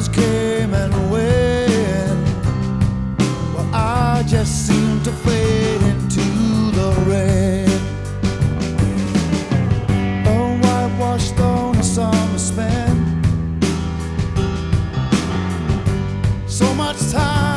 roses came and went. Well, I just seemed to fade into the red. A whitewashed on a summer spent. So much time